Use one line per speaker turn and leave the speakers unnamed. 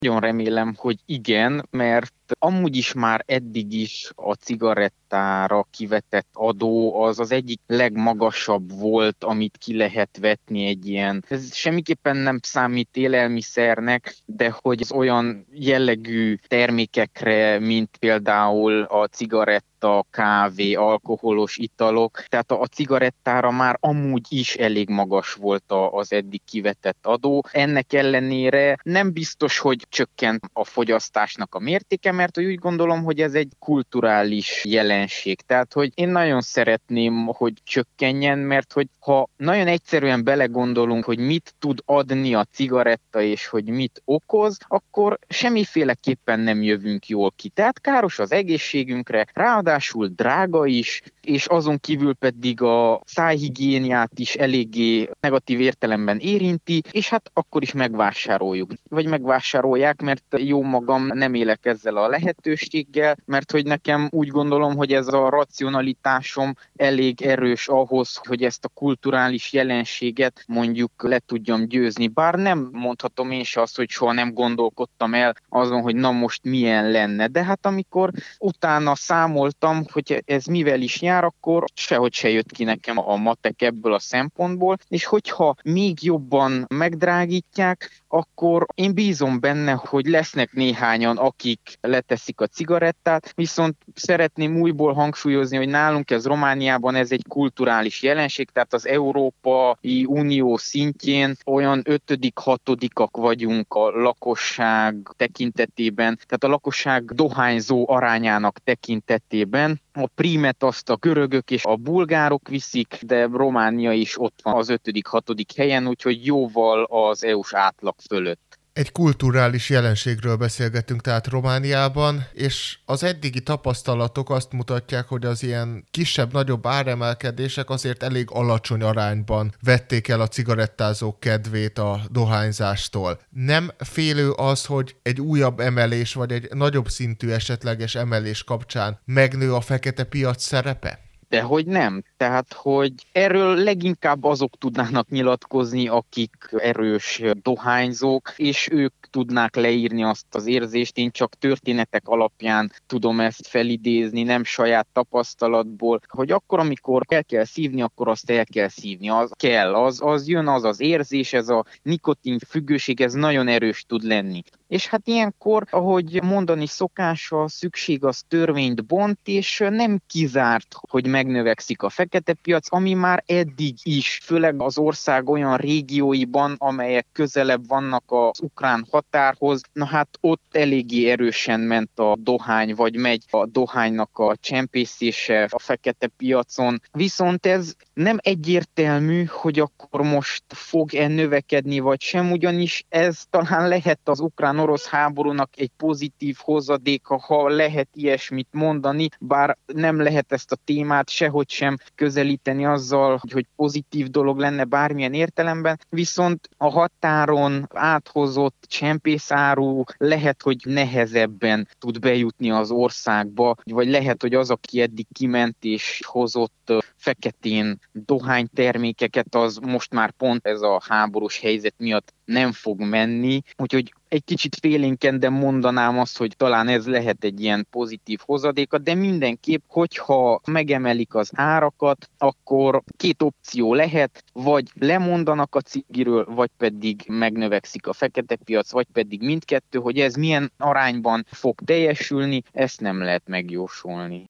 Nagyon remélem, hogy igen, mert amúgy is már eddig is a cigarettára kivetett adó az egyik legmagasabb volt, amit ki lehet vetni egy ilyen. Ez semmiképpen nem számít élelmiszernek, de hogy az olyan jellegű termékekre, mint például a cigaretta, kávé, alkoholos italok, tehát a cigarettára már amúgy is elég magas volt az eddig kivetett adó. Ennek ellenére nem biztos, hogy csökkent a fogyasztásnak a mértéke, mert úgy gondolom, hogy ez egy kulturális jelenség. Tehát, hogy én nagyon szeretném, hogy csökkenjen, mert hogy ha nagyon egyszerűen belegondolunk, hogy mit tud adni a cigaretta, és hogy mit okoz, akkor semmiféleképpen nem jövünk jól ki. Tehát káros az egészségünkre, ráadásul drága is, és azon kívül pedig a szájhigiéniát is eléggé negatív értelemben érinti, és hát akkor is megvásároljuk. Vagy megvásárolják, mert jó magam nem élek ezzel a lehetőséggel, mert hogy nekem úgy gondolom, hogy ez a racionalitásom elég erős ahhoz, hogy ezt a kulturális jelenséget mondjuk le tudjam győzni. Bár nem mondhatom én se azt, hogy soha nem gondolkodtam el azon, hogy na most milyen lenne. De hát amikor utána számoltam, hogy ez mivel is jár, akkor sehogy se jött ki nekem a matek ebből a szempontból, és hogyha még jobban megdrágítják, akkor én bízom benne, hogy lesznek néhányan, akik leteszik a cigarettát, viszont szeretném újból hangsúlyozni, hogy nálunk Romániában ez egy kulturális jelenség, tehát az Európai Unió szintjén olyan ötödik, hatodikak vagyunk a lakosság tekintetében, tehát a lakosság dohányzó arányának tekintetében. A prímet azt a görögök és a bulgárok viszik, de Románia is ott van az ötödik, hatodik helyen, úgyhogy jóval az EU-s átlag fölött.
Egy kulturális jelenségről beszélgetünk tehát Romániában, és az eddigi tapasztalatok azt mutatják, hogy az ilyen kisebb-nagyobb áremelkedések azért elég alacsony arányban vették el a cigarettázók kedvét a dohányzástól. Nem félő az, hogy egy újabb emelés, vagy egy nagyobb szintű esetleges emelés kapcsán megnő a fekete piac szerepe?
Dehogy nem. Tehát, hogy erről leginkább azok tudnának nyilatkozni, akik erős dohányzók, és ők tudnák leírni azt az érzést. Én csak történetek alapján tudom ezt felidézni, nem saját tapasztalatból, hogy akkor, amikor el kell szívni, akkor azt el kell szívni. Az kell, az jön az az érzés, ez a nikotin függőség, ez nagyon erős tud lenni. És hát ilyenkor, ahogy mondani szokás, a szükség az törvényt bont, és nem kizárt, hogy megnövekszik a fekete piac, ami már eddig is, főleg az ország olyan régióiban, amelyek közelebb vannak az ukrán határhoz, na hát ott eléggé erősen ment a dohány, vagy megy a dohánynak a csempészése a fekete piacon. Viszont ez nem egyértelmű, hogy akkor most fog-e növekedni, vagy sem, ugyanis ez talán lehet az ukrán-orosz háborúnak egy pozitív hozadéka, ha lehet ilyesmit mondani, bár nem lehet ezt a témát sehogy sem közelíteni azzal, hogy pozitív dolog lenne bármilyen értelemben, viszont a határon áthozott csempészáru lehet, hogy nehezebben tud bejutni az országba, vagy lehet, hogy az, aki eddig kiment és hozott feketén dohánytermékeket, az most már pont ez a háborús helyzet miatt nem fog menni, úgyhogy egy kicsit félénken, de mondanám azt, hogy talán ez lehet egy ilyen pozitív hozadéka, de mindenképp, hogyha megemelik az árakat, akkor két opció lehet, vagy lemondanak a cigiről, vagy pedig megnövekszik a fekete piac, vagy pedig mindkettő, hogy ez milyen arányban fog teljesülni, ezt nem lehet megjósolni.